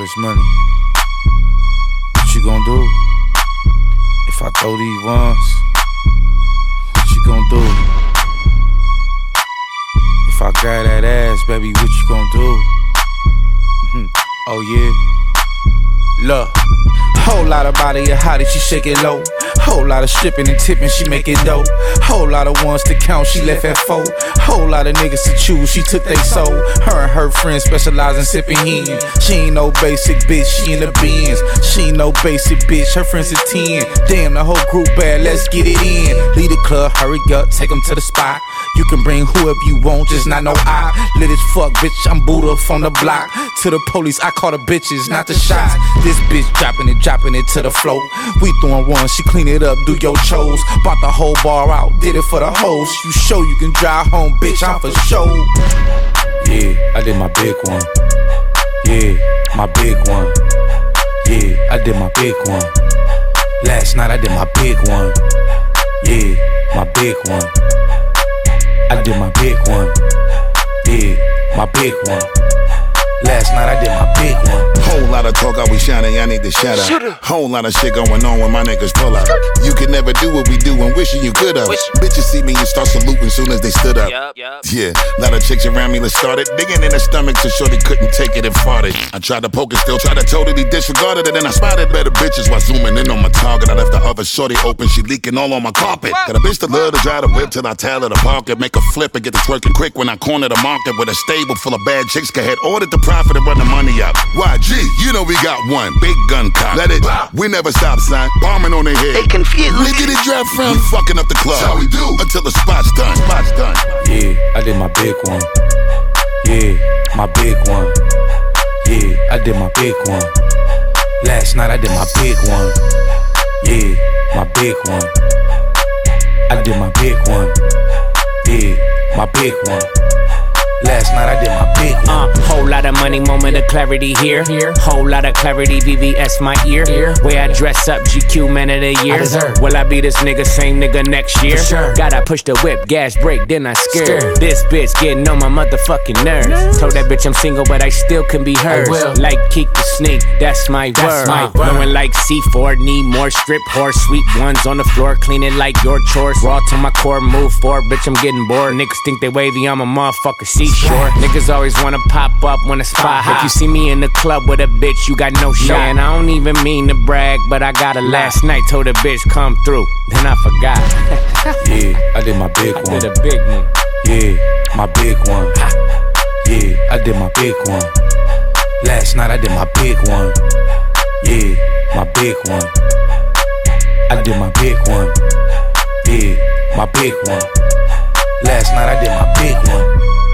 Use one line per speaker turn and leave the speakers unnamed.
this money. What you gon' do? If I throw these ones, what you gon' do? If I grab that ass, baby, what you gon' do? Oh yeah. Look, whole lot of body, a hottie, she shake it low. Whole lot of stripping and tipping, she make it dope. Whole lot of ones to count, she left at 4. Whole lot of niggas to choose, she took they soul. Her and her friends specialize in sipping hen. She ain't no basic bitch, she in the Benz. She ain't no basic bitch, her friends is 10. Damn, the whole group bad, let's get it in. Lead the club, hurry up, take them to the spot. You can bring whoever you want, just not no I. Lit as fuck, bitch, I'm Buddha from the block. To the police, I call the bitches, not the shots. This bitch dropping it to the floor. We throwing one, she clean it up, do your chores. Bought the whole bar out, did it for the hoes. You show you can drive home, bitch, I'm for show. Yeah, I did my big one. Yeah, my big one. Yeah, I did my big one. Last night I did my big one. Yeah, my big one. I did my big one. Yeah, my big one. Last night I did my big one.
Whole lot of talk, I was shining, I need to shut up. Whole lot of shit going on when my niggas pull up. You could never do what we do and wishing you could have. Bitches see me and start saluting soon as they stood up. Yeah, lot of chicks around me that started digging in her stomach so shorty couldn't take it and farted. I tried to poke it, still tried to totally disregard it. And then I spotted better bitches while zooming in on my target. I left the other shorty open, she leaking all on my carpet. Got a bitch that love to drive the whip till I tell her to park it. Make her flip and get to twerking quick when I corner the market. With a stable full of bad chicks, go ahead, ordered the profit and run the money up. YG, you know we got one big gun cock. Let it, we never stop, son. Bombing on their head.
They confused.
Look at it drop from. We fucking up the club. That's how we do until the spot's done. Spot's done.
Yeah, I did my big one. Yeah, my big one. Yeah, I did my big one. Last night I did my big one. Yeah, my big one. I did my big one. Yeah, my big one. Last night I did my big one.
Whole lot of money, moment of clarity here. Whole lot of clarity, VVS my ear. Way I dress up, GQ man of the year. Will I be this nigga, same nigga next year? Sure. Gotta push the whip, gas brake, then I scared. This bitch getting on my motherfucking nerves. Told that bitch I'm single, but I still can be hers. Like Keek the Sneak, that's my word. Blowing like C4, need more strip horse. Sweet ones on the floor, cleaning like your chores. Raw to my core, move forward, bitch I'm getting bored. Niggas think they wavy, I'm a motherfucker seashore. Niggas always wanna pop up when the spot hot. If you see me in the club with a bitch, you got no shot. And I don't even mean to brag, but I got a last night, told a bitch come through, then I forgot.
Yeah, I did my big one.
I did a big one.
Yeah, my big one. Yeah, I did my big one. Last night I did my big one. Yeah, my big one. I did my big one. Yeah, my big one. Last night I did my big one.